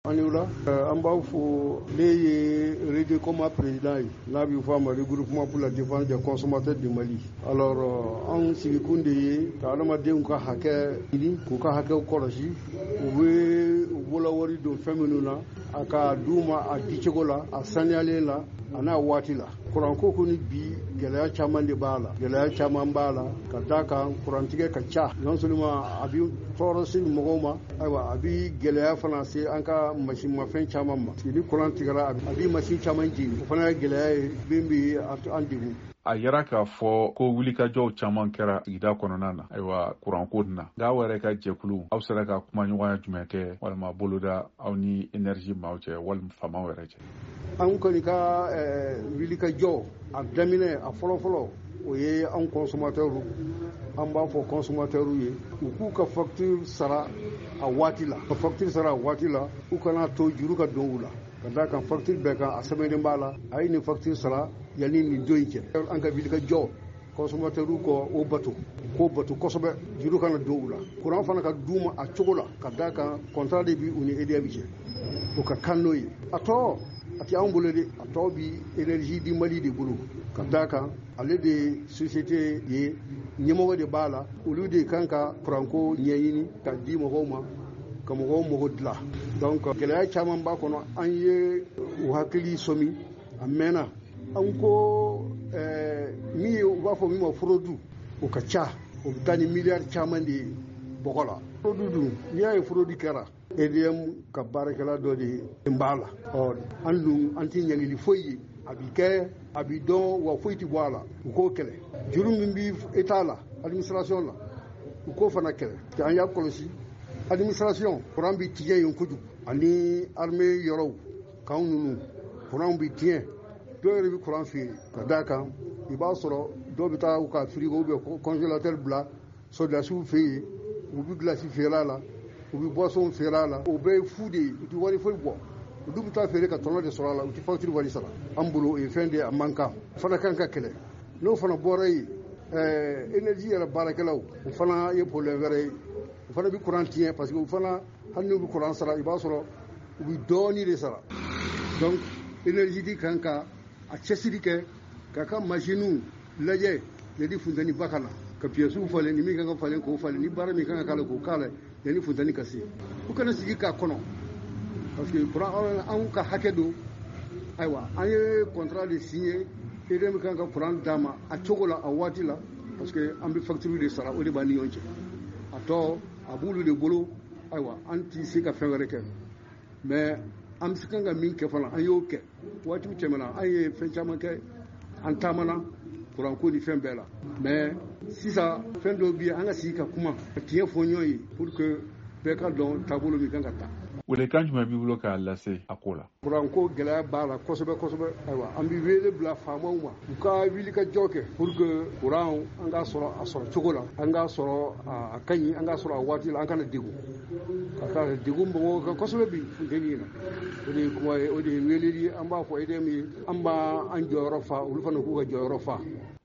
Anioula, an b'a fɔ ne ye Redecoma président ye n'a bɛ fɔ a ma regroupement pour la défense des consommateurs du Mali. Alors anw sigikun de ye ka adamadenw ka hakɛ ɲini k'u ka hakɛw kɔlɔsi u bɛ u bolola wari don fɛn minnu na a ka d'u ma a dicogo la a saniyalen la a n'a waati la. Kuranko kɔni bi gɛlɛya caman de b'a la gɛlɛya caman b'a la ka d'a kan kurantigɛ ka ca non seulement a bɛ tɔɔrɔ se mɔgɔw ma ayiwa a bɛ gɛlɛya fana se an ka masinmafɛn caman ma ni kuran tigɛra a bɛ masin caman jigin o fana ye gɛlɛya ye min bɛ an degun. A yɛrɛ k'a fɔ ko wulikajɔw caman kɛra sigida kɔnɔna na ayiwa kuranko na nka aw yɛrɛ ka jɛkulu aw sera ka kumaɲɔgɔnya jumɛn kɛ walima boloda aw ni énergie maaw cɛ walima faamaw yɛrɛ cɛ. An kɔni ka wulikajɔ a daminɛ a fɔlɔfɔlɔ o ye an consommateurs an b'a fɔ consommateurs ye u k'u ka facture sara a waati la ka facture sara a waati la u kana to juru ka don u la ka d'a kan facture bɛɛ kan a sɛbɛnnen b'a la a ye nin facture sara yanni nin don in cɛ an ka wulikajɔ consommateurs kɔ o bato k'o bato kosɛbɛ juru kana don u la courant fana ka d'u ma a cogo la ka d'a kan contrat de bi u ni EDF cɛ o ka kan n'o ye a tɔ a tɛ anw bolo de a tɔ bi énergie di Mali de bolo ka d'a kan ale de société ye ɲɛmɔgɔ de b'a la olu de kan ka kuranko ɲɛɲini ka di mɔgɔw ma ka mɔgɔw mago dilan donc gɛlɛya caman b'a kɔnɔ an ye u hakili sɔmi a mɛnna an ko min ye u b'a fɔ min ma forodu o ka ca o bɛ taa ni miliyari caman de ye bɔgɔ la forodu dun n'i y'a ye forodu kɛra EDM ka baarakɛla dɔ de b'a la an dun an tɛ ɲɛngili foyi ye a bɛ kɛ a bɛ dɔn wa foyi tɛ bɔ a la u k'o kɛlɛ juru min bɛ État la administration la u k'o fana kɛlɛ an y'a kɔlɔsi administration courant bɛ tigɛ yen kojugu ani armée yɔrɔw k'anw ninnu courant bɛ tiɲɛ dɔw yɛrɛ bɛ courant feere ka d'a kan i b'a sɔrɔ dɔw bɛ taa u ka frigo ou bien congélateur bila soldasiw fɛ yen u bɛ gilasi feere a la u bɛ boisson feere a la o bɛɛ ye fu de ye u tɛ wari foyi bɔ olu bɛ taa feere ka tɔnɔ de sɔrɔ a la u tɛ facture wari sara an bolo o ye fɛn de ye a man kan fana kan ka kɛlɛ n'o fana bɔra yen énergie yɛrɛ baarakɛlaw o fana ye problème wɛrɛ ye u fana bɛ courant tiɲɛ parce que u fana hali n'u bɛ courant sara i b'a sɔrɔ u bɛ dɔɔnin de sara donc énergie di kan ka a cɛsiri kɛ k'a ka machine lajɛ yanni funteni ba ka na ka pièces falen ni min kan ka falen k'o falen ni baara min kan ka k'a la k'o k'a la yanni funteni ka se u kana sigi k'a kɔnɔ parce que courant anw ka hakɛ don ayiwa an ye contrat de signé EDM kan ka courant d'a ma a cogo la a waati la parce que an bɛ facture de sara o de b'an ni ɲɔgɔn cɛ a tɔ a b'olu de bolo ayiwa an tɛ se ka fɛn wɛrɛ kɛ mais an bɛ se kan ka min kɛ fana an y'o kɛ waatiw tɛmɛna an ye fɛn caman kɛ an taamana kuranko ni fɛn bɛɛ la mais sisan fɛn dɔw bɛ yen an ka sigi ka kuma ka tiɲɛ fɔ ɲɔgɔn ye pour que bɛɛ ka dɔn taabolo min kan ka taa. Welekan jumɛn b'i bolo k'a lase a ko la. Kuranko gɛlɛya b'a la kosɛbɛ kosɛbɛ ayiwa an bɛ wele bila faamaw ma u ka wuli ka jɔ kɛ pour que kuran an k'a sɔrɔ a sɔrɔ cogo la an k'a sɔrɔ a ka ɲi an k'a sɔrɔ a waati la an kana degun ka taa degun mɔgɔw kan kosɛbɛ bi funteni in na o de ye kuma ye o de ye weleli an b'a fɔ EDM ye an b'a an jɔyɔrɔ fa olu fana k'u ka jɔyɔrɔ fa.